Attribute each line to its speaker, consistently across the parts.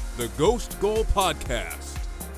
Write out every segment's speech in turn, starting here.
Speaker 1: the Ghost Goal Podcast.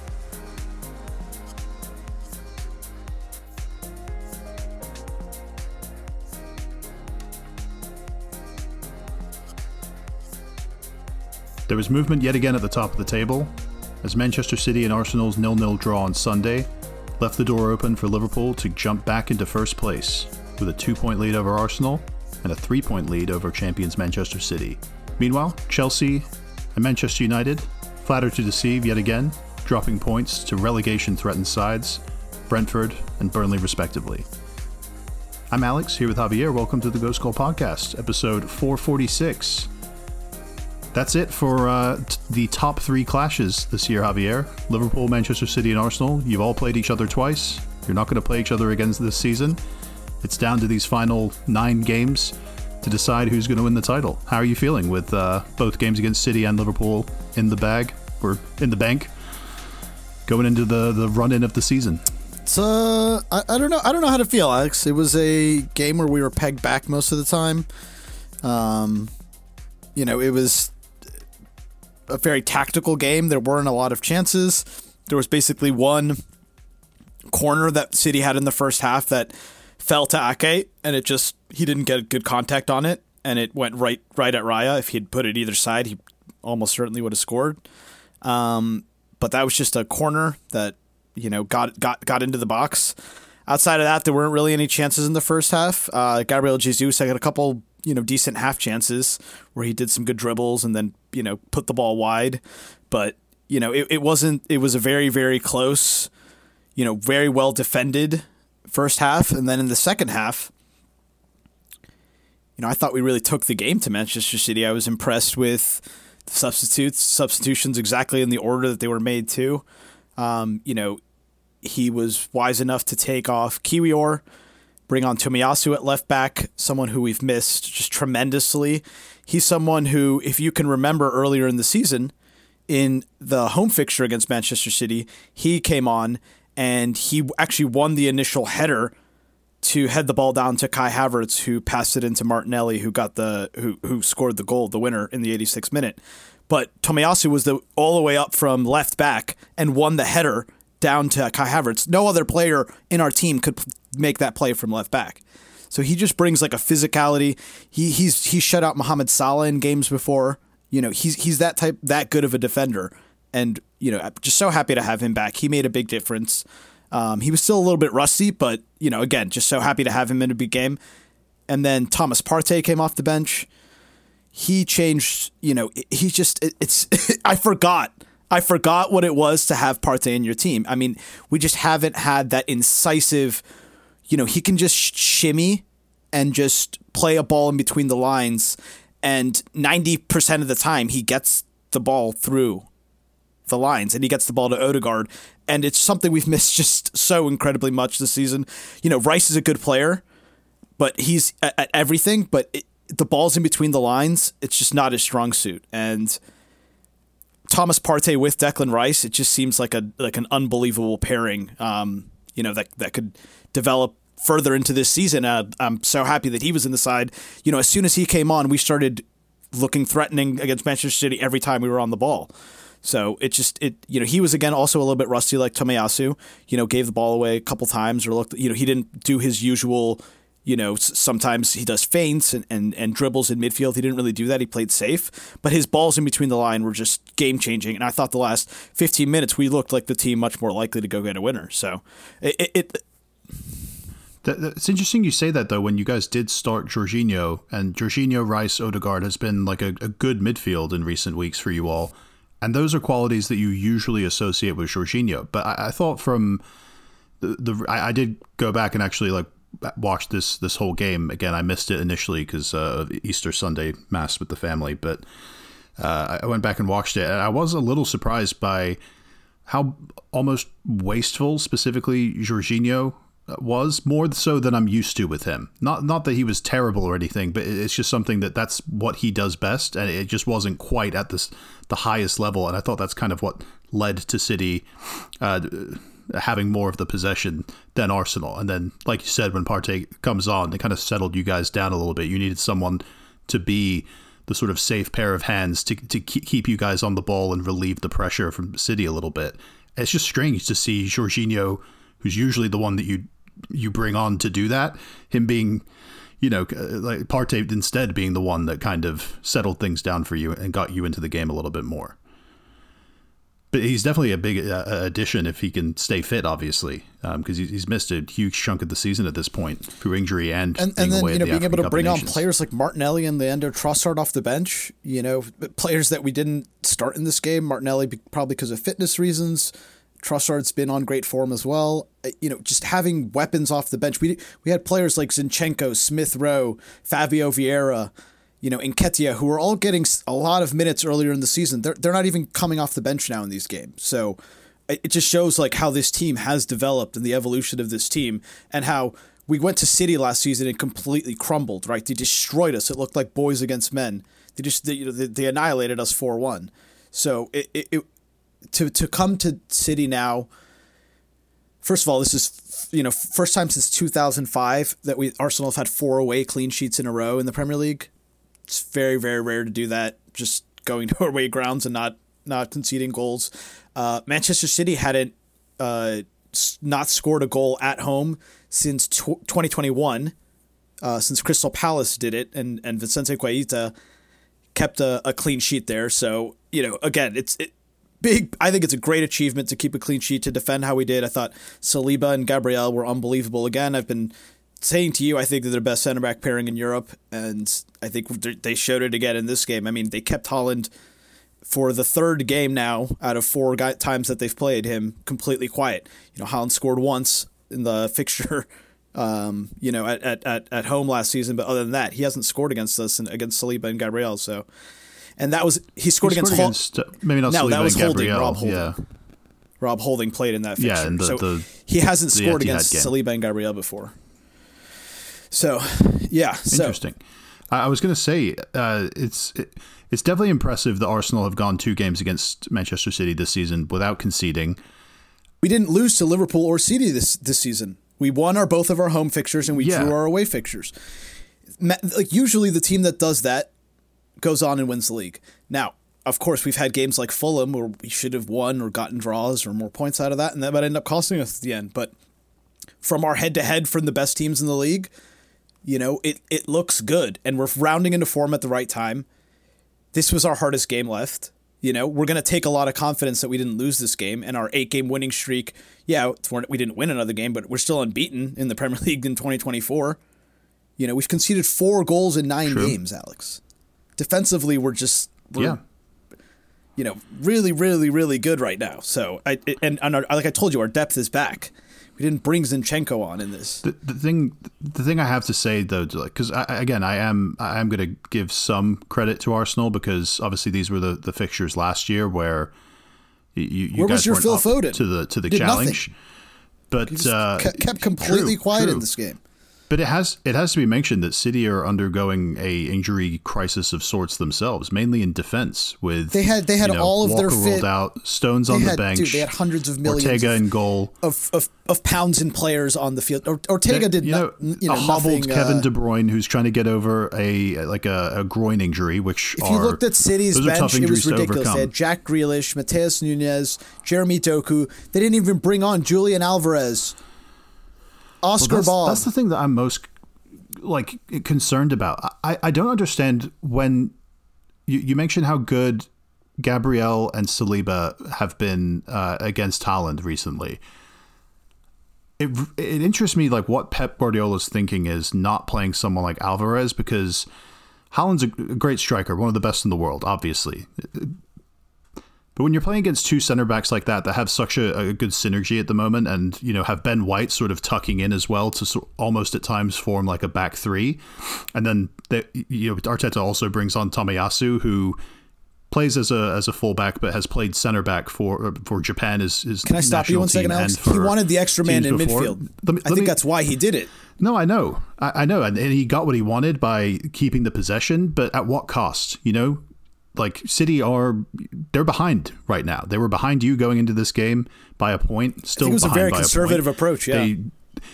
Speaker 2: There was movement yet again at the top of the table, as Manchester City and Arsenal's 0-0 draw on Sunday left the door open for Liverpool to jump back into first place with a 2-point lead over Arsenal and a 3-point lead over champions Manchester City. Meanwhile, Chelsea and Manchester United, flattered to deceive yet again, dropping points to relegation-threatened sides, Brentford and Burnley respectively. I'm Alex, here with Javier. Welcome to the Ghost Goal Podcast, episode 446. That's it for the top three clashes this year, Javier. Liverpool, Manchester City, and Arsenal. You've all played each other twice. You're not going to play each other again this season. It's down to these final 9 games to decide who's going to win the title. How are you feeling with both games against City and Liverpool in the bag, or in the bank, going into the run-in of the season?
Speaker 3: It's I don't know how to feel, Alex. It was a game where we were pegged back most of the time. It was a very tactical game. There weren't a lot of chances. There was basically one corner that City had in the first half that fell to Ake, and he didn't get good contact on it, and it went right at Raya. If he had put it either side, he almost certainly would have scored. But that was just a corner that got into the box. Outside of that, there weren't really any chances in the first half. Gabriel Jesus had a couple decent half chances where he did some good dribbles and then put the ball wide, but it was a very, very close, very well defended first half. And then in the second half, I thought we really took the game to Manchester City. I was impressed with the substitutions exactly in the order that they were made too. He was wise enough to take off Kiwior, bring on Tomiyasu at left back, someone who we've missed just tremendously. He's someone who, if you can remember earlier in the season, in the home fixture against Manchester City, he came on and he actually won the initial header to head the ball down to Kai Havertz, who passed it into Martinelli, who scored the goal, the winner in the 86th minute. But Tomiyasu was all the way up from left back and won the header down to Kai Havertz. No other player in our team could make that play from left back. So he just brings like a physicality. He's shut out Mohamed Salah in games before. He's that good of a defender. And, I'm just so happy to have him back. He made a big difference. He was still a little bit rusty, but, again, just so happy to have him in a big game. And then Thomas Partey came off the bench. He changed, I forgot what it was to have Partey in your team. I mean, we just haven't had that incisive, he can just shimmy and just play a ball in between the lines. And 90% of the time he gets the ball through the lines and he gets the ball to Odegaard. And it's something we've missed just so incredibly much this season. Rice is a good player, but he's at everything, but the ball's in between the lines. It's just not his strong suit. And Thomas Partey with Declan Rice, it just seems like an unbelievable pairing, that could develop further into this season. I'm so happy that he was in the side. As soon as he came on, we started looking threatening against Manchester City every time we were on the ball. So he was again also a little bit rusty like Tomiyasu, gave the ball away a couple times or looked, he didn't do his usual, sometimes he does feints and dribbles in midfield. He didn't really do that. He played safe, but his balls in between the line were just game changing. And I thought the last 15 minutes, we looked like the team much more likely to go get a winner. So
Speaker 2: It's interesting you say that, though, when you guys did start Jorginho, and Jorginho, Rice, Odegaard has been like a good midfield in recent weeks for you all. And those are qualities that you usually associate with Jorginho. But I thought from I did go back and actually watch this whole game. Again, I missed it initially because of Easter Sunday Mass with the family. But I went back and watched it, and I was a little surprised by how almost wasteful specifically Jorginho was, more so than I'm used to with him. Not that he was terrible or anything, but it's just something that's what he does best, and it just wasn't quite at the highest level. And I thought that's kind of what led to City having more of the possession than Arsenal. And then, like you said, when Partey comes on, it kind of settled you guys down a little bit. You needed someone to be the sort of safe pair of hands to keep you guys on the ball and relieve the pressure from City a little bit. It's just strange to see Jorginho, who's usually the one that you bring on to do that, him being, like Partey instead being the one that kind of settled things down for you and got you into the game a little bit more. But he's definitely a big addition if he can stay fit, obviously, because he's missed a huge chunk of the season at this point through injury and then
Speaker 3: being able to bring on players like Martinelli and Leandro Trossard off the bench, players that we didn't start in this game. Martinelli probably because of fitness reasons. Trossard's been on great form as well. Just having weapons off the bench. We had players like Zinchenko, Smith Rowe, Fabio Vieira, Nketiah, who are all getting a lot of minutes earlier in the season. They're not even coming off the bench now in these games. So it just shows like how this team has developed and the evolution of this team, and how we went to City last season and completely crumbled, right? They destroyed us. It looked like boys against men. They annihilated us 4-1. So to come to City now, first of all, this is, first time since 2005 that Arsenal have had 4 away clean sheets in a row in the Premier League. It's very, very rare to do that, just going to away grounds and not conceding goals. Manchester City hadn't not scored a goal at home since 2021, since Crystal Palace did it, and Vicente Guaita kept a clean sheet there. So, again, it's big. I think it's a great achievement to keep a clean sheet, to defend how we did. I thought Saliba and Gabriel were unbelievable. Again, I've been saying to you, I think they're the best center back pairing in Europe, and I think they showed it again in this game. I mean, they kept Haaland for the 3rd game now out of 4 times that they've played him completely quiet. Haaland scored once in the fixture, at home last season, but other than that, he hasn't scored against us and against Saliba and Gabriel. So, and that was he scored against
Speaker 2: maybe not.
Speaker 3: No,
Speaker 2: Saliba
Speaker 3: that was
Speaker 2: and
Speaker 3: Holding.
Speaker 2: Gabriel.
Speaker 3: Rob Holding.
Speaker 2: Yeah.
Speaker 3: Rob Holding played in that fixture.
Speaker 2: Yeah, and
Speaker 3: so he hasn't scored against Saliba and Gabriel before. So, yeah.
Speaker 2: Interesting. I was going to say, it's definitely impressive that Arsenal have gone 2 games against Manchester City this season without conceding.
Speaker 3: We didn't lose to Liverpool or City this season. We won both of our home fixtures and we drew our away fixtures. Like usually the team that does that goes on and wins the league. Now, of course, we've had games like Fulham where we should have won or gotten draws or more points out of that, and that might end up costing us at the end. But from our head-to-head from the best teams in the league, it looks good, and we're rounding into form at the right time. This was our hardest game left. We're going to take a lot of confidence that we didn't lose this game, and our 8-game winning streak. Yeah, we didn't win another game, but we're still unbeaten in the Premier League in 2024. We've conceded 4 goals in 9 games, Alex. Defensively, we're really, really, really good right now. So, like I told you, our depth is back. We didn't bring Zinchenko on in this.
Speaker 2: The thing I have to say though, because I am going to give some credit to Arsenal, because obviously these were the fixtures last year where you guys weren't
Speaker 3: Phil
Speaker 2: up
Speaker 3: Foden?
Speaker 2: to the challenge.
Speaker 3: Nothing.
Speaker 2: But
Speaker 3: kept completely quiet in this game.
Speaker 2: But it has to be mentioned that City are undergoing a injury crisis of sorts themselves, mainly in defense. With
Speaker 3: they had all of
Speaker 2: Walker
Speaker 3: their fit
Speaker 2: rolled out, Stones on the bench.
Speaker 3: Dude, they had hundreds of millions
Speaker 2: Ortega in goal
Speaker 3: of pounds and players on the field. Ortega did a
Speaker 2: hobbled
Speaker 3: nothing,
Speaker 2: Kevin De Bruyne, who's trying to get over a groin injury. Which
Speaker 3: if you looked at City's bench, it was ridiculous. They had Jack Grealish, Mateus Nunes, Jeremy Doku. They didn't even bring on Julian Alvarez. Oscar Ball.
Speaker 2: That's the thing that I'm most concerned about. I don't understand when you mentioned how good Gabriel and Saliba have been against Haaland recently. It interests me what Pep Guardiola's thinking is not playing someone like Alvarez, because Haaland's a great striker, one of the best in the world, obviously. But when you're playing against 2 center backs like that have such a good synergy at the moment, and have Ben White sort of tucking in as well to almost at times form like a back 3, and then Arteta also brings on Tomiyasu, who plays as a fullback but has played center back for Japan.
Speaker 3: Can I stop you 1 second, Alex? He wanted the extra man in midfield. I think that's why he did it.
Speaker 2: No, I know, and he got what he wanted by keeping the possession, but at what cost? City they're behind right now. They were behind you going into this game by a point. Still, I think it was
Speaker 3: a very conservative approach. Yeah,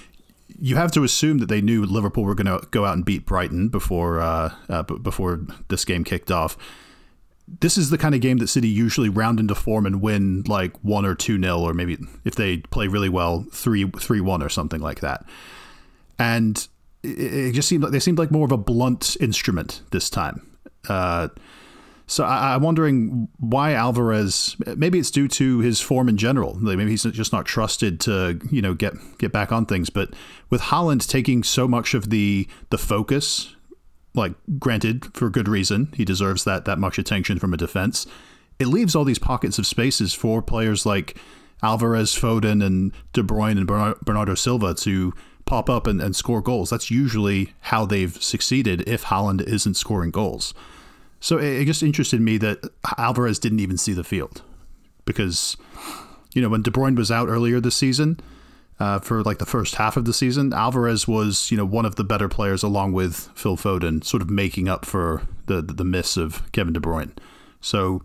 Speaker 2: you have to assume that they knew Liverpool were going to go out and beat Brighton before this game kicked off. This is the kind of game that City usually round into form and win like 1 or 2-0, or maybe if they play really well, 3-1 or something like that. And it just seemed like they seemed like more of a blunt instrument this time. So I'm wondering why Alvarez. Maybe it's due to his form in general. Maybe he's just not trusted to get back on things. But with Haaland taking so much of the focus, like granted for good reason, he deserves that much attention from a defense. It leaves all these pockets of spaces for players like Alvarez, Foden, and De Bruyne and Bernardo Silva to pop up and score goals. That's usually how they've succeeded if Haaland isn't scoring goals. So it just interested me that Alvarez didn't even see the field, because, when De Bruyne was out earlier this season, for like the first half of the season, Alvarez was, one of the better players along with Phil Foden, sort of making up for the miss of Kevin De Bruyne. So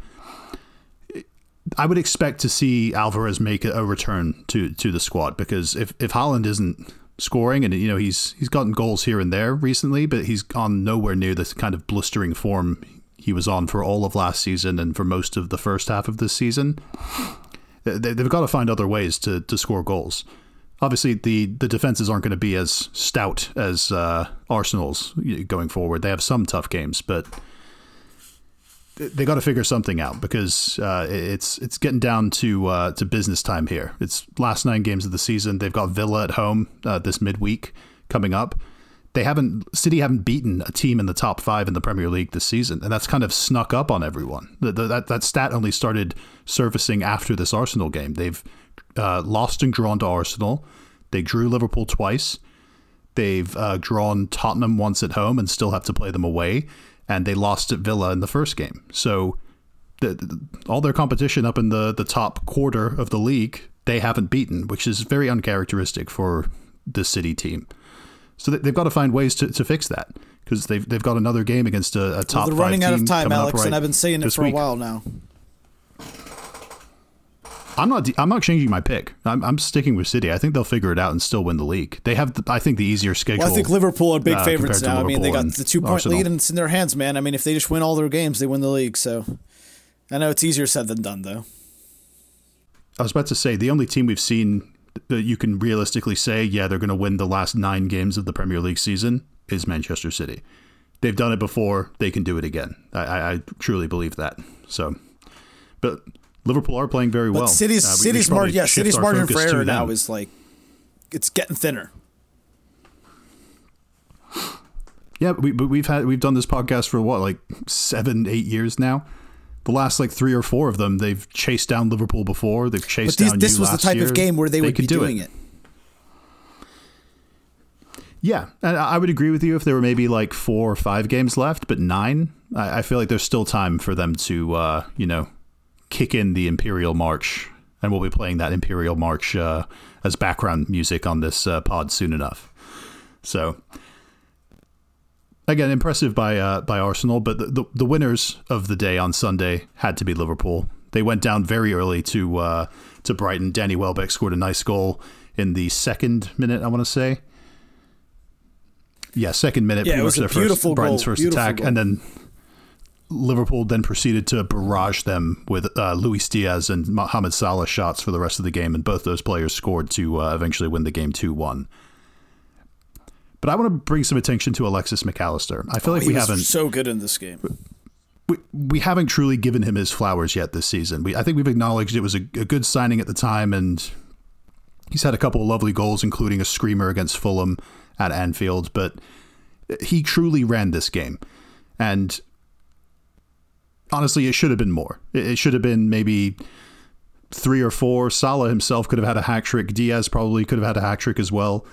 Speaker 2: I would expect to see Alvarez make a return to the squad, because if Haaland isn't scoring, and he's gotten goals here and there recently, but he's gone nowhere near this kind of blistering form he was on for all of last season and for most of the first half of this season. They've got to find other ways to score goals. Obviously, the defenses aren't going to be as stout as Arsenal's going forward. They have some tough games, but they got to figure something out, because it's getting down to business time here. It's last 9 games of the season. They've got Villa at home this midweek coming up. City haven't beaten a team in the top 5 in the Premier League this season, and that's kind of snuck up on everyone. That stat only started surfacing after this Arsenal game. They've lost and drawn to Arsenal. They drew Liverpool twice. They've drawn Tottenham once at home and still have to play them away. And they lost at Villa in the first game. So all their competition up in the top quarter of the league, they haven't beaten, which is very uncharacteristic for the City team. So they've got to find ways to fix that, because they've got another game against a top 5 team.
Speaker 3: They're running out of time, Alex,
Speaker 2: right,
Speaker 3: and I've been saying it for a while now.
Speaker 2: I'm not changing my pick. I'm sticking with City. I think they'll figure it out and still win the league. They have, I think, the easier schedule.
Speaker 3: Well, I think Liverpool are big favorites now.
Speaker 2: I
Speaker 3: mean, they got the 2-point lead and it's in their hands, man. I mean, if they just win all their games, they win the league. So I know it's easier said than done, though.
Speaker 2: I was about to say, the only team we've seen that you can realistically say, yeah, they're going to win the last 9 games of the Premier League season is Manchester City. They've done it before. They can do it again. I truly believe that. So, but Liverpool are playing very well.
Speaker 3: City's margin for error now is like, it's getting thinner.
Speaker 2: Yeah, we've done this podcast for what, like 7-8 years now. The last like 3 or 4 of them, they've chased down Liverpool before. They've chased down you last year.
Speaker 3: This was the type of game where they would be doing it.
Speaker 2: Yeah, and I would agree with you if there were maybe like 4 or 5 games left, but 9, I feel like there's still time for them to, kick in the Imperial March, and we'll be playing that Imperial March as background music on this pod soon enough. So, again, impressive by Arsenal, but the winners of the day on Sunday had to be Liverpool. They went down very early to Brighton. Danny Welbeck scored a nice goal in the 2nd minute, I want to say. Yeah, 2nd minute.
Speaker 3: Yeah, it was a beautiful
Speaker 2: Brighton's
Speaker 3: goal.
Speaker 2: First attack, and then Liverpool then proceeded to barrage them with Luis Diaz and Mohamed Salah shots for the rest of the game, and both those players scored to eventually win the game 2-1. But I want to bring some attention to Alexis McAllister. I feel like we haven't
Speaker 3: so good in this game.
Speaker 2: We haven't truly given him his flowers yet this season. I think we've acknowledged it was a good signing at the time, and he's had a couple of lovely goals, including a screamer against Fulham at Anfield. But he truly ran this game, and honestly, it should have been more. It should have been maybe 3 or 4. Salah himself could have had a hat trick. Diaz probably could have had a hat trick as well.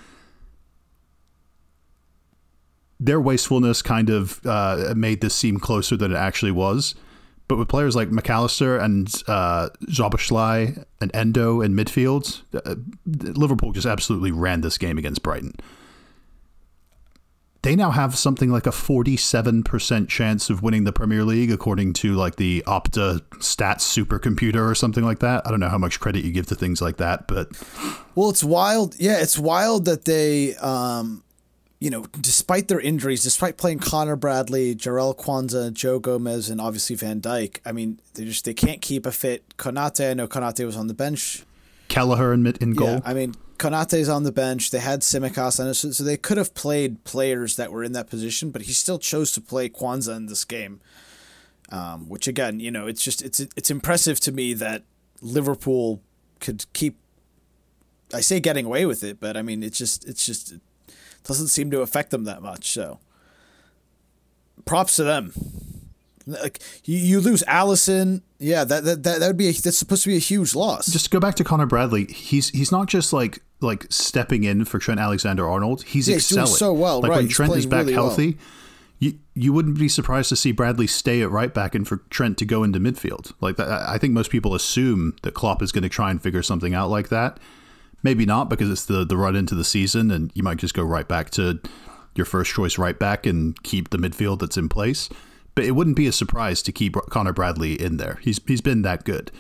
Speaker 2: Their wastefulness kind of made this seem closer than it actually was. But with players like McAllister and Szoboszlai and Endo in midfield, Liverpool just absolutely ran this game against Brighton. they now have something like a 47% chance of winning the Premier League, according to like the Opta stats supercomputer or something like that. I don't know how much credit you give to things like that, but
Speaker 3: well, it's wild. Yeah, it's wild that they, despite their injuries, despite playing Connor Bradley, Jarrell Kwanzaa, Joe Gomez, and obviously Van Dijk, I mean, they can't keep a fit Konate. I know Konate was on the bench.
Speaker 2: Kelleher in goal.
Speaker 3: Yeah, I mean, Konate's on the bench. They had Tsimikas on it, so they could have played players that were in that position, but he still chose to play Kwanzaa in this game. Which again, it's impressive to me that Liverpool could keep. I say getting away with it, but I mean it doesn't seem to affect them that much. So, props to them. Like you lose Alisson, yeah, that's supposed to be a huge loss.
Speaker 2: Just to go back to Connor Bradley, he's not just like stepping in for Trent Alexander-Arnold. He's excelling.
Speaker 3: He's doing so well.
Speaker 2: Like
Speaker 3: right.
Speaker 2: when
Speaker 3: He's
Speaker 2: Trent is back
Speaker 3: really
Speaker 2: healthy, you wouldn't be surprised to see Bradley stay at right back and for Trent to go into midfield. Like that, I think most people assume that Klopp is going to try and figure something out like that. Maybe not, because it's the run into the season, and you might just go right back to your first choice right back and keep the midfield that's in place. But it wouldn't be a surprise to keep Connor Bradley in there. He's been that good.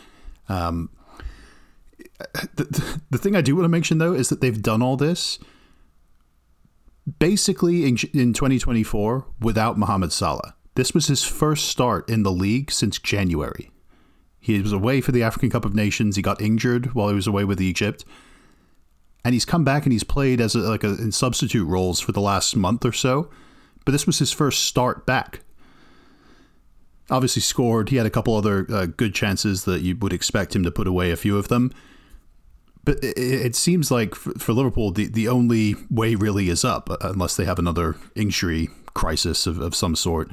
Speaker 2: The thing I do want to mention, though, is that they've done all this basically in 2024 without Mohamed Salah. This was his first start in the league since January. He was away for the African Cup of Nations. He got injured while he was away with Egypt. And he's come back and he's played as in substitute roles for the last month or so. But this was his first start back. Obviously scored. He had a couple other good chances that you would expect him to put away, a few of them. But it seems like for Liverpool, the only way really is up, unless they have another injury crisis of some sort.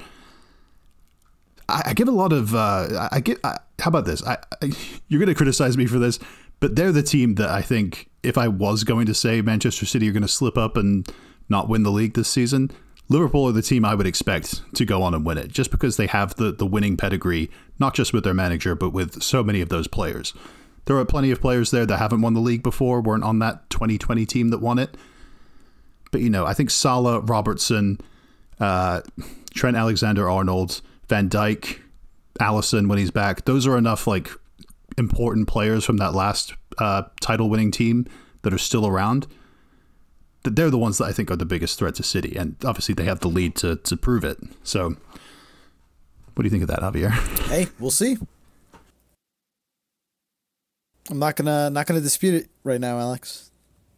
Speaker 2: I give a lot of... how about this? You're going to criticize me for this, but they're the team that I think, if I was going to say Manchester City are going to slip up and not win the league this season, Liverpool are the team I would expect to go on and win it, just because they have the winning pedigree, not just with their manager, but with so many of those players. There are plenty of players there that haven't won the league before, weren't on that 2020 team that won it. But, I think Salah, Robertson, Trent Alexander-Arnold, Van Dijk, Alisson when he's back, those are enough like important players from that last title-winning team that are still around. They're the ones that I think are the biggest threat to City, and obviously they have the lead to prove it. So, what do you think of that, Javier?
Speaker 3: Hey, we'll see. I'm not gonna dispute it right now, Alex.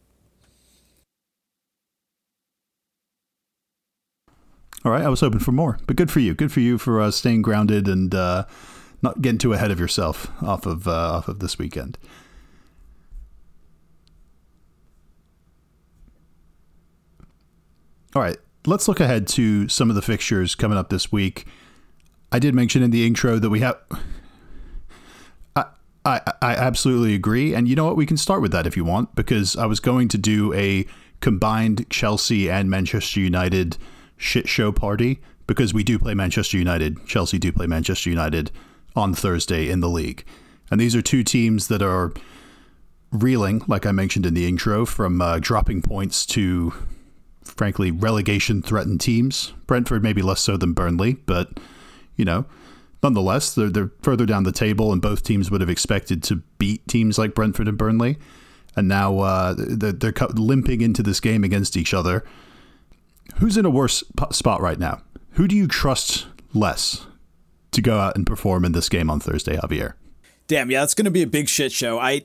Speaker 2: All right, I was hoping for more, but good for you. Good for you for staying grounded and not getting too ahead of yourself off of this weekend. All right, let's look ahead to some of the fixtures coming up this week. I did mention in the intro that we have... I absolutely agree. And you know what? We can start with that if you want, because I was going to do a combined Chelsea and Manchester United shit show party, because we do play Manchester United. Chelsea do play Manchester United on Thursday in the league. And these are two teams that are reeling, like I mentioned in the intro, from dropping points to... frankly, relegation-threatened teams. Brentford maybe less so than Burnley, but, nonetheless, they're further down the table, and both teams would have expected to beat teams like Brentford and Burnley. And now they're limping into this game against each other. Who's in a worse spot right now? Who do you trust less to go out and perform in this game on Thursday, Javier?
Speaker 3: Damn, yeah, it's going to be a big shit show. I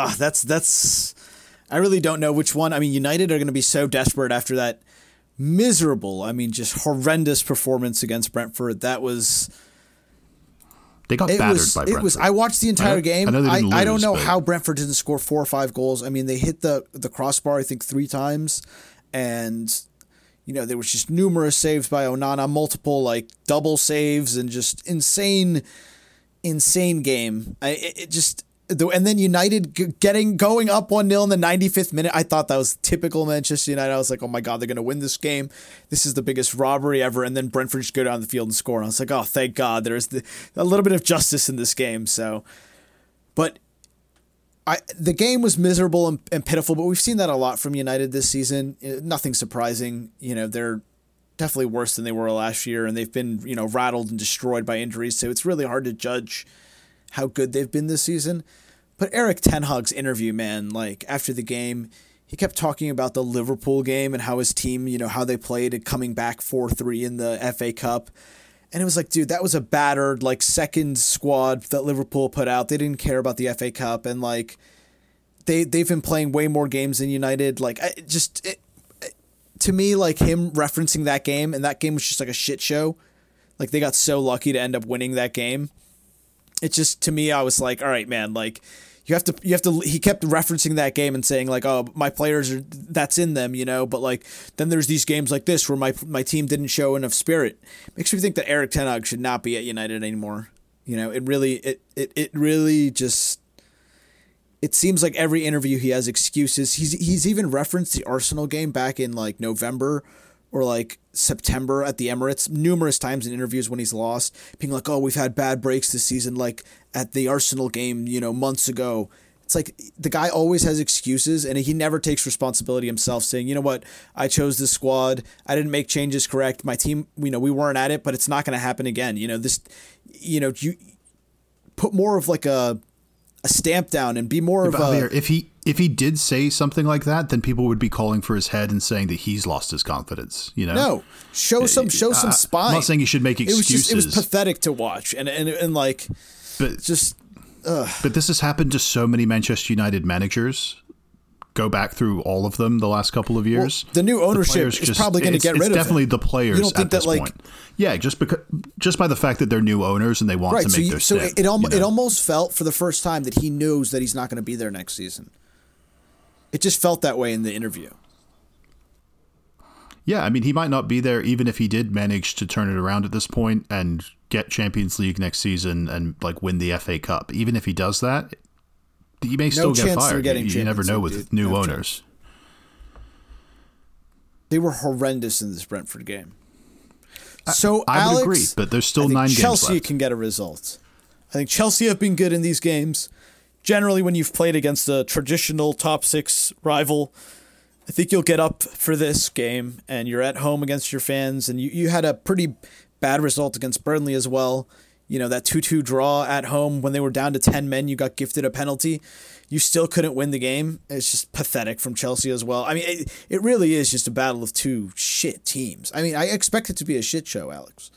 Speaker 3: really don't know which one. I mean, United are going to be so desperate after that miserable, just horrendous performance against Brentford. That was...
Speaker 2: They got battered by Brentford.
Speaker 3: I watched the entire game. I don't know
Speaker 2: but...
Speaker 3: how Brentford didn't score 4 or 5 goals. I mean, they hit the crossbar, I think, 3 times. And, there was just numerous saves by Onana, multiple, double saves, and just insane game. And then United going up 1-0 in the 95th minute. I thought that was typical Manchester United. I was like, oh my God, they're going to win this game. This is the biggest robbery ever. And then Brentford just go down the field and score. And I was like, oh, thank God. There's a little bit of justice in this game. So, but the game was miserable and pitiful, but we've seen that a lot from United this season. Nothing surprising. They're definitely worse than they were last year, and they've been, rattled and destroyed by injuries. So it's really hard to judge how good they've been this season. But Erik ten Hag's interview, man, like after the game, he kept talking about the Liverpool game and how his team, how they played and coming back 4-3 in the FA Cup. And it was like, dude, that was a battered, like, second squad that Liverpool put out. They didn't care about the FA Cup. And, like, they've been playing way more games than United. Like, to me, like, him referencing that game, and that game was just like a shit show. Like, they got so lucky to end up winning that game. It just, to me, I was like, all right, man, like, you have to, he kept referencing that game and saying like, oh, my players are, that's in them, but like, then there's these games like this where my team didn't show enough spirit. Makes me think that Erik ten Hag should not be at United anymore. It really just, it seems like every interview he has excuses. He's even referenced the Arsenal game back in like November or like September at the Emirates numerous times in interviews when he's lost, being like, oh, we've had bad breaks this season, like at the Arsenal game, months ago. It's like the guy always has excuses, and he never takes responsibility himself, saying, you know what, I chose this squad, I didn't make changes correct, my team, we weren't at it, but it's not going to happen again. You put more of like a stamp down and be more of a...
Speaker 2: If he did say something like that, then people would be calling for his head and saying that he's lost his confidence.
Speaker 3: No, show some spine.
Speaker 2: I'm not saying you should make excuses.
Speaker 3: It was pathetic to watch, and like,
Speaker 2: but
Speaker 3: just.
Speaker 2: But this has happened to so many Manchester United managers. Go back through all of them the last couple of years.
Speaker 3: Well, the new ownership is probably going to get rid of it.
Speaker 2: It's definitely the players.
Speaker 3: You don't think
Speaker 2: at this
Speaker 3: that, like,
Speaker 2: point. Yeah, just by the fact that they're new owners and they want to make their step.
Speaker 3: So it almost felt for the first time that he knows that he's not going to be there next season. It just felt that way in the interview.
Speaker 2: Yeah, I mean, he might not be there even if he did manage to turn it around at this point and get Champions League next season and like win the FA Cup. Even if he does that, he may still get fired. You never know with new owners.
Speaker 3: They were horrendous in this Brentford game. So
Speaker 2: I would
Speaker 3: Alex,
Speaker 2: agree, but there's still 9 games left.
Speaker 3: Chelsea can get a result. I think Chelsea have been good in these games. Generally, when you've played against a traditional top 6 rival, I think you'll get up for this game, and you're at home against your fans, and you had a pretty bad result against Burnley as well. That 2-2 draw at home when they were down to 10 men, you got gifted a penalty. You still couldn't win the game. It's just pathetic from Chelsea as well. I mean, it really is just a battle of 2 shit teams. I mean, I expect it to be a shit show, Alex.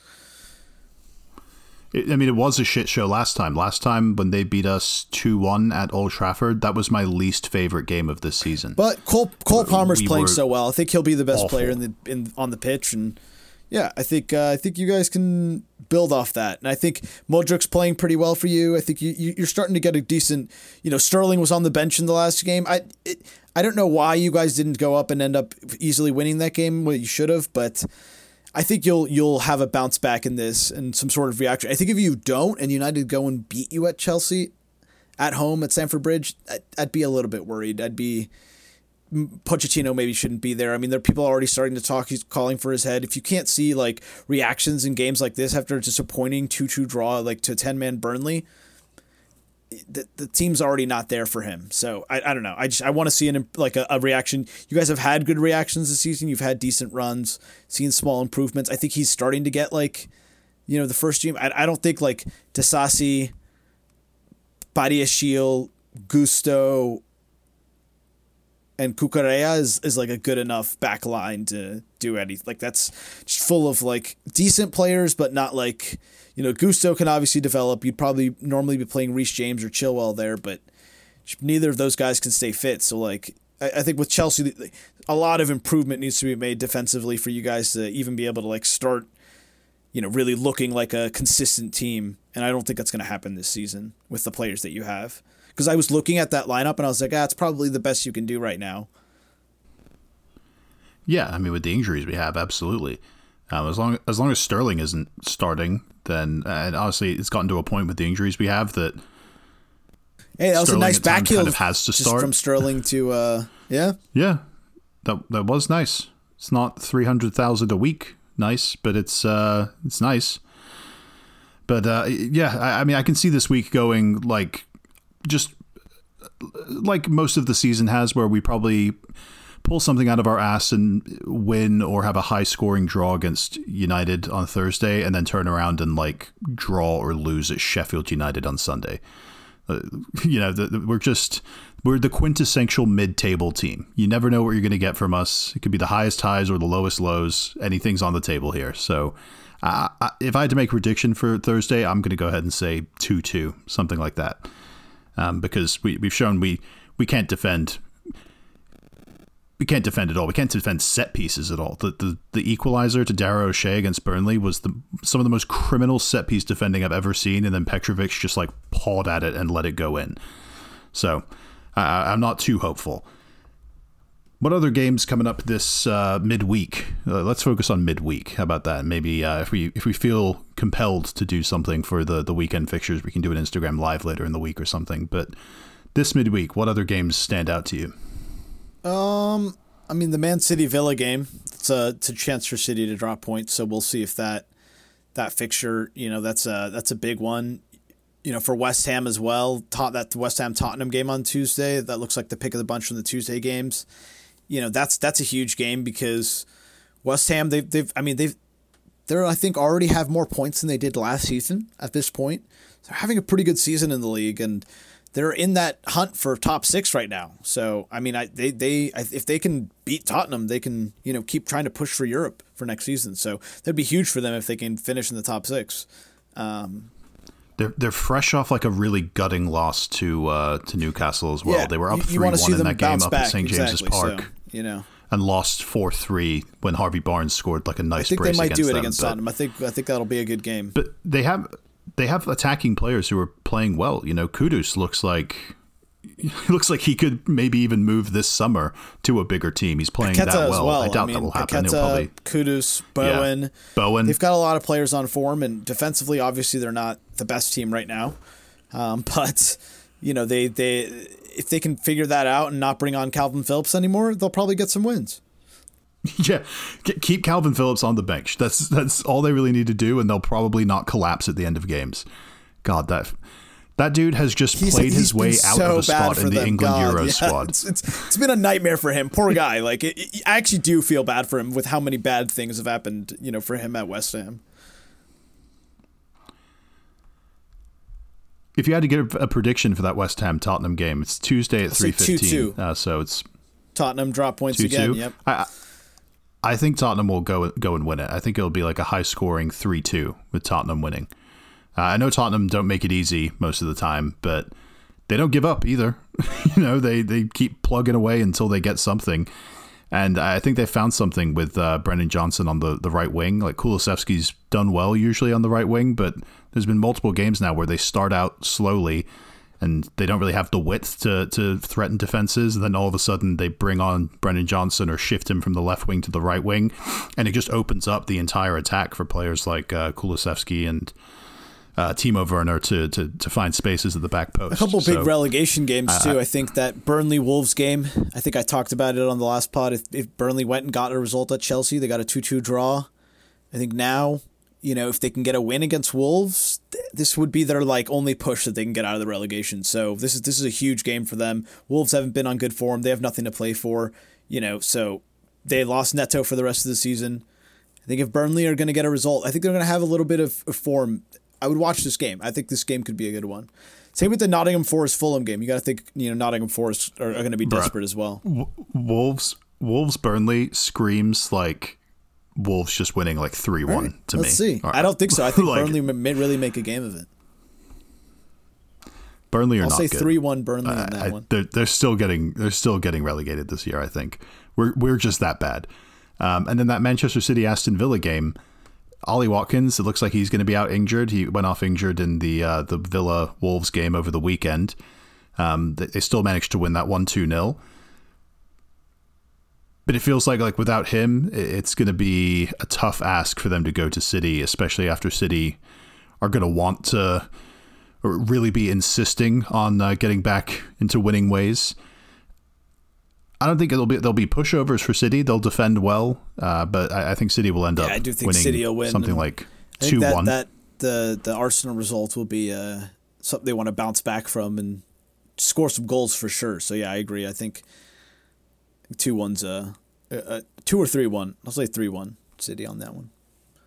Speaker 2: It was a shit show last time. Last time when they beat us 2-1 at Old Trafford, that was my least favorite game of this season.
Speaker 3: But Cole Palmer's playing so well. I think he'll be the best
Speaker 2: awful.
Speaker 3: player on the pitch, and yeah, I think you guys can build off that. And I think Modric's playing pretty well for you. I think you're starting to get a decent. Sterling was on the bench in the last game. I don't know why you guys didn't go up and end up easily winning that game. Well, you should have, but I think you'll have a bounce back in this and some sort of reaction. I think if you don't and United go and beat you at Chelsea at home at Stamford Bridge, I'd be a little bit worried. Pochettino maybe shouldn't be there. I mean, there are people already starting to talk. He's calling for his head. If you can't see like reactions in games like this after a disappointing 2-2 draw, like to 10-man Burnley, the team's already not there for him. So I don't know. I want to see a reaction. You guys have had good reactions this season. You've had decent runs, seen small improvements. I think he's starting to get the first team. I don't think like Disasi, Badiashile, Gusto, and Cucurella is like a good enough back line to do anything. Like that's just full of like decent players, but not like, Gusto can obviously develop. You'd probably normally be playing Reece James or Chilwell there, but neither of those guys can stay fit. So like, I think with Chelsea, a lot of improvement needs to be made defensively for you guys to even be able to like start, really looking like a consistent team. And I don't think that's going to happen this season with the players that you have. Because I was looking at that lineup and I was like, it's probably the best you can do right now.
Speaker 2: Yeah, I mean, with the injuries we have, absolutely. As long as Sterling isn't starting, then and honestly, it's gotten to a point with the injuries we have that.
Speaker 3: Hey, that was
Speaker 2: Sterling
Speaker 3: a nice backheel
Speaker 2: kind of has to start
Speaker 3: from Sterling to yeah.
Speaker 2: Yeah, that was nice. It's not 300,000 a week, nice, but it's nice. But yeah, I mean, I can see this week going like. Just like most of the season has, where we probably pull something out of our ass and win or have a high scoring draw against United on Thursday and then turn around and like draw or lose at Sheffield United on Sunday. We're the quintessential mid-table team. You never know what you're going to get from us. It could be the highest highs or the lowest lows. Anything's on the table here. So if I had to make a prediction for Thursday, I'm going to go ahead and say 2-2, something like that. Because we've shown we can't defend. We can't defend at all. We can't defend set pieces at all. The equalizer to Darragh O'Shea against Burnley was some of the most criminal set piece defending I've ever seen, and then Petrovic just like pawed at it and let it go in. So I'm not too hopeful. What other games coming up this midweek? Let's focus on midweek. How about that? Maybe if we feel compelled to do something for the weekend fixtures, we can do an Instagram live later in the week or something. But this midweek, what other games stand out to you?
Speaker 3: I mean, the Man City Villa game, it's a chance for City to drop points. So we'll see if that fixture, that's a big one, for West Ham as well. That West Ham Tottenham game on Tuesday, that looks like the pick of the bunch from the Tuesday games. That's a huge game because West Ham, they're I think already have more points than they did last season at this point. They're having a pretty good season in the league, and they're in that hunt for top 6 right now. So, I mean, if they can beat Tottenham, they can, keep trying to push for Europe for next season. So that'd be huge for them if they can finish in the top 6.
Speaker 2: They're fresh off like a really gutting loss to Newcastle as well.
Speaker 3: Yeah,
Speaker 2: they were up 3-1 in that game up at St. James's Park.
Speaker 3: So,
Speaker 2: and lost 4-3 when Harvey Barnes scored like a nice brace against them.
Speaker 3: I think they might do it against Tottenham. I think that'll be a good game.
Speaker 2: But they have attacking players who are playing well. Kudus looks like he could maybe even move this summer to a bigger team. He's playing
Speaker 3: Paqueta
Speaker 2: that well.
Speaker 3: I
Speaker 2: doubt that will happen.
Speaker 3: Paqueta, Kudus, Bowen.
Speaker 2: Yeah. Bowen.
Speaker 3: They've got a lot of players on form, and defensively, obviously, they're not the best team right now. But they if they can figure that out and not bring on Calvin Phillips anymore, they'll probably get some wins.
Speaker 2: Yeah, keep Calvin Phillips on the bench. That's all they really need to do, and they'll probably not collapse at the end of games. God, that dude has just played his way out of a spot in the England Euros squad.
Speaker 3: It's been a nightmare for him. Poor guy. Like I actually do feel bad for him with how many bad things have happened, for him at West Ham.
Speaker 2: If you had to get a prediction for that West Ham Tottenham game, it's Tuesday at 3:15. So it's
Speaker 3: Tottenham drop points
Speaker 2: 2-2.
Speaker 3: Again. Yep.
Speaker 2: I think Tottenham will go and win it. I think it'll be like a high-scoring 3-2 with Tottenham winning. I know Tottenham don't make it easy most of the time, but they don't give up either. They keep plugging away until they get something. And I think they found something with Brennan Johnson on the right wing. Like Kulusevski's done well usually on the right wing, but there's been multiple games now where they start out slowly and they don't really have the width to threaten defenses. And then all of a sudden they bring on Brennan Johnson or shift him from the left wing to the right wing. And it just opens up the entire attack for players like Kulusevski and Timo Werner to find spaces at the back post.
Speaker 3: A couple big relegation games too. I think that Burnley-Wolves game, I think I talked about it on the last pod. If Burnley went and got a result at Chelsea, they got a 2-2 draw. I think now, if they can get a win against Wolves, this would be their only push that they can get out of the relegation. So this is a huge game for them. Wolves haven't been on good form. They have nothing to play for, so they lost Neto for the rest of the season. I think if Burnley are going to get a result, I think they're going to have a little bit of form. I would watch this game. I think this game could be a good one. Same with the Nottingham Forest Fulham game. You got to think, Nottingham Forest are going to be desperate as well.
Speaker 2: Wolves Burnley screams like Wolves just winning 3-1 to me.
Speaker 3: Let's see.
Speaker 2: Right.
Speaker 3: I don't think so. I think Burnley may really make a game of it.
Speaker 2: Burnley are
Speaker 3: I'll
Speaker 2: not
Speaker 3: say
Speaker 2: good.
Speaker 3: 3-1 Burnley in that one.
Speaker 2: They're still getting relegated this year. I think we're just that bad. And then that Manchester City Aston Villa game. Ollie Watkins, it looks like he's going to be out injured. He went off injured in the Villa Wolves game over the weekend. They still managed to win that 1-2-0. But it feels like without him, it's going to be a tough ask for them to go to City, especially after City are going to want to really be insisting on getting back into winning ways. I don't think they'll be pushovers for City. They'll defend well, but I think City will end up
Speaker 3: I do think
Speaker 2: winning
Speaker 3: City will win.
Speaker 2: something like
Speaker 3: 2-1. That the Arsenal result will be something they want to bounce back from and score some goals for sure. So yeah, I agree. I think 2-1's 2 or 3-1. I'll say 3-1 City on that one.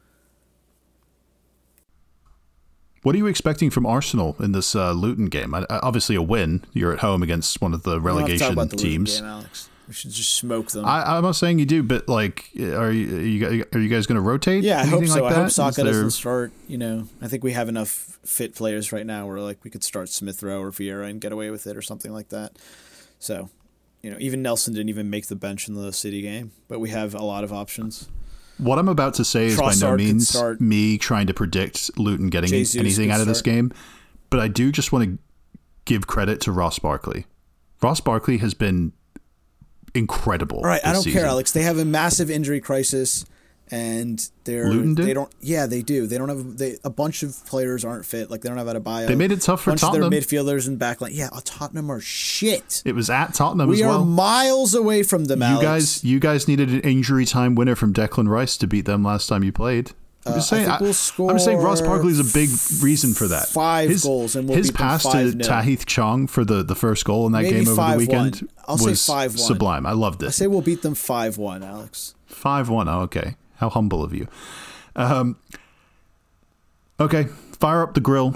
Speaker 2: What are you expecting from Arsenal in this Luton game? Obviously a win. You're at home against one of the relegation teams.
Speaker 3: Game, Alex. We should just smoke them.
Speaker 2: I'm not saying you do, but like, are you guys going to rotate?
Speaker 3: Yeah, I hope so.
Speaker 2: Like
Speaker 3: I hope Saka doesn't start. I think we have enough fit players right now where like we could start Smith Rowe or Vieira and get away with it or something like that. So, even Nelson didn't even make the bench in the City game, but we have a lot of options.
Speaker 2: What I'm about to say is by no means me trying to predict Luton getting anything out of this game, but I do just want to give credit to Ross Barkley. Ross Barkley has been incredible.
Speaker 3: All right, I don't
Speaker 2: season.
Speaker 3: care, Alex. They have a massive injury crisis, and
Speaker 2: Luton did?
Speaker 3: They don't. Yeah, they do. They don't have. A bunch of players aren't fit. Like they don't have Adebayo.
Speaker 2: They made it tough for Tottenham.
Speaker 3: A bunch of their midfielders and backline. Yeah, Tottenham are shit.
Speaker 2: It was at Tottenham as well.
Speaker 3: We are miles away from them, Alex.
Speaker 2: You guys needed an injury time winner from Declan Rice to beat them last time you played. I'm just saying. I'm just saying Ross Barkley is a big reason for that.
Speaker 3: 5 goals and we'll
Speaker 2: his
Speaker 3: beat
Speaker 2: pass
Speaker 3: them 5-0.
Speaker 2: to Tahith Chong for the first goal in that
Speaker 3: Maybe
Speaker 2: game over
Speaker 3: 5-1.
Speaker 2: the weekend
Speaker 3: I'll
Speaker 2: was
Speaker 3: say 5-1.
Speaker 2: Sublime. I loved it.
Speaker 3: I say we'll beat them 5-1, Alex.
Speaker 2: 5-1. Oh, okay. How humble of you. Okay, fire up the grill.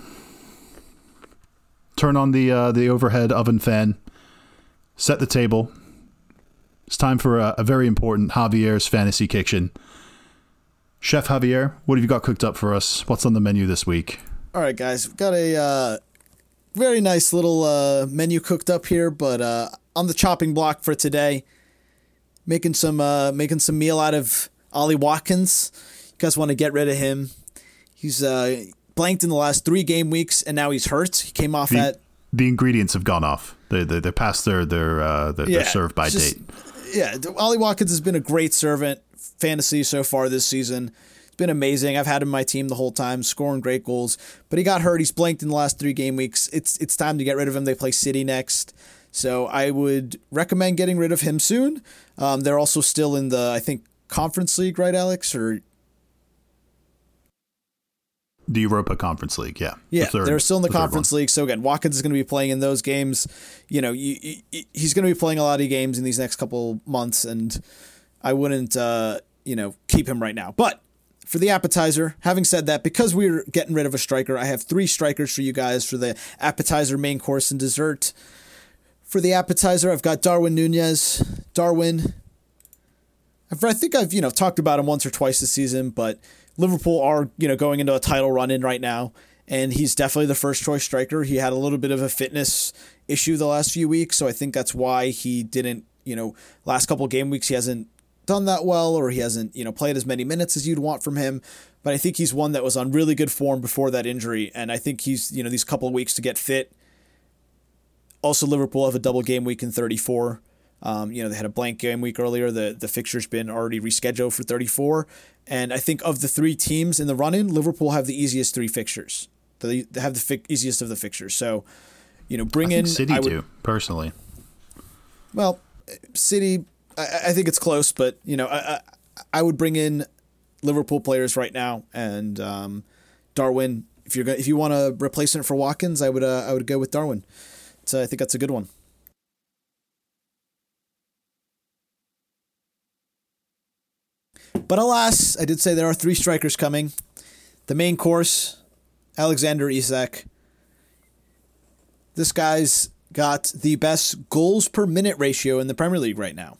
Speaker 2: Turn on the overhead oven fan. Set the table. It's time for a very important Javier's Fantasy Kitchen. Chef Javier, what have you got cooked up for us? What's on the menu this week?
Speaker 3: All right, guys. We've got a very nice little menu cooked up here, but on the chopping block for today, making some meal out of Ollie Watkins. You guys want to get rid of him. He's blanked in the last 3 game weeks, and now he's hurt. He came off
Speaker 2: the ingredients have gone off. They're past their serve by date.
Speaker 3: Yeah, Ollie Watkins has been a great servant fantasy so far this season. It's been amazing. I've had him on my team the whole time, scoring great goals. But he got hurt. He's blanked in the last 3 game weeks. It's time to get rid of him. They play City next. So I would recommend getting rid of him soon. They're also still in the, I think, Conference League, right, Alex? Or
Speaker 2: the Europa Conference League, yeah.
Speaker 3: Yeah, they're still in the Conference League. So again, Watkins is going to be playing in those games. He's going to be playing a lot of games in these next couple months, and I wouldn't, keep him right now. But for the appetizer, having said that, because we're getting rid of a striker, I have 3 strikers for you guys for the appetizer, main course, and dessert. For the appetizer, I've got Darwin Nunez. Darwin, I think I've talked about him once or twice this season, but Liverpool are going into a title run in right now, and he's definitely the first choice striker. He had a little bit of a fitness issue the last few weeks, so I think that's why he didn't, last couple game weeks he hasn't done that well, or he hasn't played as many minutes as you'd want from him. But I think he's one that was on really good form before that injury, and I think he's these couple of weeks to get fit. Also, Liverpool have a double game week in 34. They had a blank game week earlier. The fixture's been already rescheduled for 34. And I think of the 3 teams in the run-in, Liverpool have the easiest 3 fixtures. They have the easiest of the fixtures. So, bring in
Speaker 2: City too, personally.
Speaker 3: Well, City, I think it's close, but I would bring in Liverpool players right now, and Darwin. If you want a replacement for Watkins, I would go with Darwin. So I think that's a good one. But alas, I did say there are 3 strikers coming. The main course, Alexander Isak. This guy's got the best goals per minute ratio in the Premier League right now.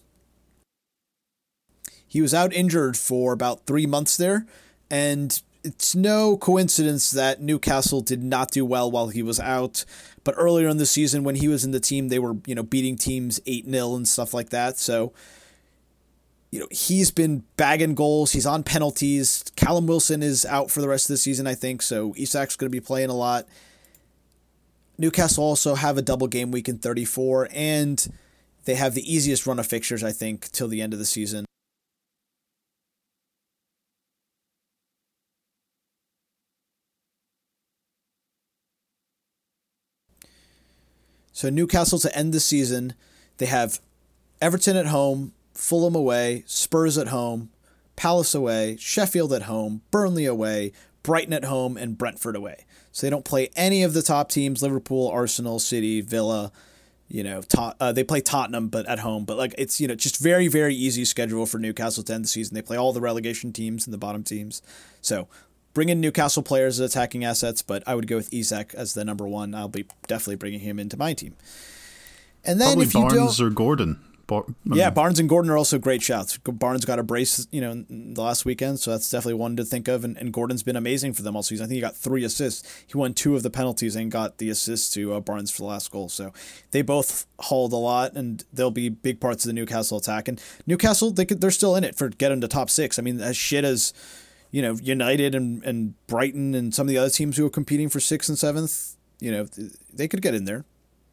Speaker 3: He was out injured for about 3 months there, and it's no coincidence that Newcastle did not do well while he was out. But earlier in the season, when he was in the team, they were beating teams 8-0 and stuff like that. So he's been bagging goals. He's on penalties. Callum Wilson is out for the rest of the season, I think. So Isak's going to be playing a lot. Newcastle also have a double game week in 34, and they have the easiest run of fixtures, I think, till the end of the season. So Newcastle to end the season, they have Everton at home, Fulham away, Spurs at home, Palace away, Sheffield at home, Burnley away, Brighton at home, and Brentford away. So they don't play any of the top teams, Liverpool, Arsenal, City, Villa, They play Tottenham, but at home. But like it's just very, very easy schedule for Newcastle to end the season. They play all the relegation teams and the bottom teams. So bring in Newcastle players as attacking assets, but I would go with Isak as the number one. I'll be definitely bringing him into my team. And then
Speaker 2: probably
Speaker 3: if you
Speaker 2: Barnes or Gordon.
Speaker 3: Barnes and Gordon are also great shouts. Barnes got a brace, in the last weekend, so that's definitely one to think of. And Gordon's been amazing for them all season. I think he got 3 assists. He won 2 of the penalties and got the assist to Barnes for the last goal. So they both hauled a lot, and they'll be big parts of the Newcastle attack. And Newcastle, they're still in it for getting to top 6. I mean, as shit as United and Brighton and some of the other teams who are competing for 6th and 7th, they could get in there.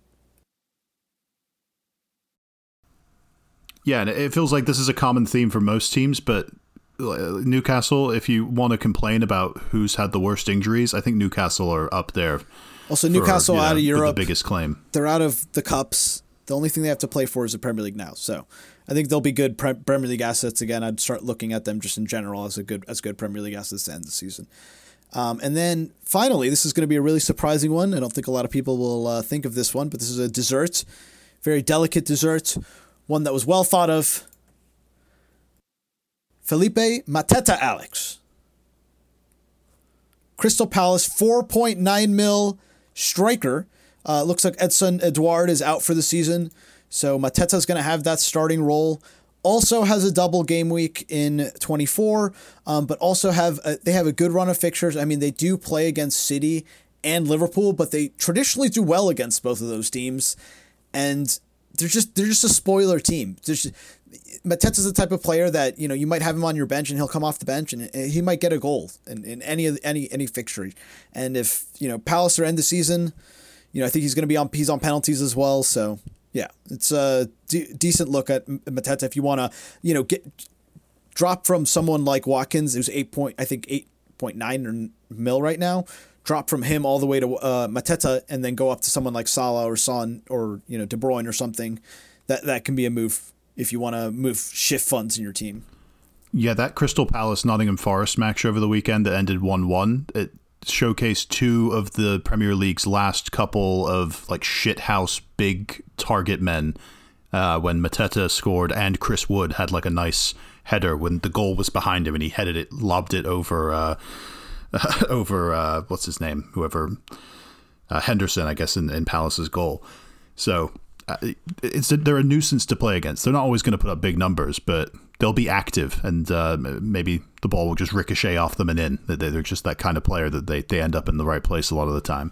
Speaker 2: Yeah, and it feels like this is a common theme for most teams, but Newcastle, if you want to complain about who's had the worst injuries, I think Newcastle are up there.
Speaker 3: Also, Newcastle out of Europe.
Speaker 2: The biggest claim.
Speaker 3: They're out of the Cups. The only thing they have to play for is the Premier League now. So I think they'll be good Premier League assets again. I'd start looking at them just in general as good Premier League assets to end the season. And then finally, this is going to be a really surprising one. I don't think a lot of people will think of this one, but this is a dessert, very delicate dessert. One that was well thought of. Felipe Mateta, Alex. Crystal Palace, 4.9 mil striker. Looks like Edson Edouard is out for the season. So Mateta's going to have that starting role. Also has a double game week in 24, but also they have a good run of fixtures. I mean, they do play against City and Liverpool, but they traditionally do well against both of those teams. And they're just a spoiler team. Mateta's the type of player that you might have him on your bench and he'll come off the bench and he might get a goal in any fixture. And if Palace are end the season, I think he's going to be he's on penalties as well. So yeah, it's a decent look at Mateta if you want to drop from someone like Watkins, who's 8.9 mil right now. Drop from him all the way to Mateta and then go up to someone like Salah or Son or De Bruyne or something. That can be a move if you want to shift funds in your team.
Speaker 2: Yeah, that Crystal Palace Nottingham Forest match over the weekend that ended 1-1, it showcased 2 of the Premier League's last couple of like shithouse big target men when Mateta scored and Chris Wood had like a nice header when the goal was behind him and he headed it, lobbed it over what's his name? Henderson, I guess, in Palace's goal. So they're a nuisance to play against. They're not always going to put up big numbers, but they'll be active, and maybe the ball will just ricochet off them and in. They're just that kind of player that they end up in the right place a lot of the time.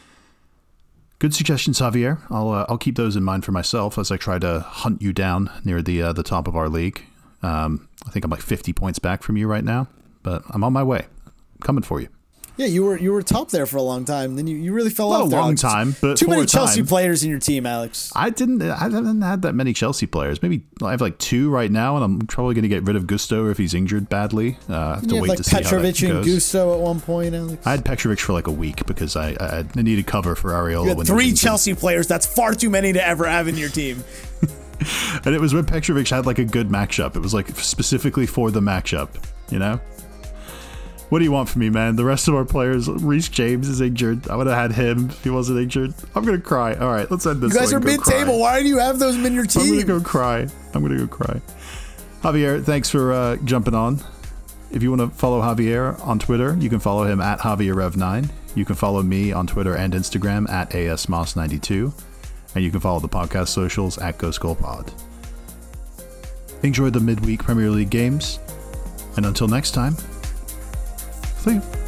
Speaker 2: Good suggestions, Javier. I'll keep those in mind for myself as I try to hunt you down near the top of our league. I think I'm like 50 points back from you right now, but I'm on my way. Coming for you.
Speaker 3: Yeah, you were top there for a long time. Then you really fell off.
Speaker 2: Not a long time, but
Speaker 3: too many Chelsea players in your team, Alex.
Speaker 2: I haven't had that many Chelsea players. Maybe I have like 2 right now, and I'm probably going to get rid of Gusto if he's injured badly. I have to wait to see how that goes.
Speaker 3: Petrovic and Gusto at one point, Alex.
Speaker 2: I had Petrovic for like a week because I needed cover for Areola.
Speaker 3: You had 3 Chelsea players. That's far too many to ever have in your team.
Speaker 2: And it was when Petrovic had like a good matchup. It was like specifically for the matchup, What do you want from me, man? The rest of our players, Reece James is injured. I would have had him if he wasn't injured. I'm going to cry. All right, let's end this.
Speaker 3: You guys are mid-table. Why do you have those in your team?
Speaker 2: I'm going to go cry. Javier, thanks for jumping on. If you want to follow Javier on Twitter, you can follow him at JavierRev9. You can follow me on Twitter and Instagram at ASMoss92. And you can follow the podcast socials at GhostGoalPod. Enjoy the midweek Premier League games. And until next time, see you.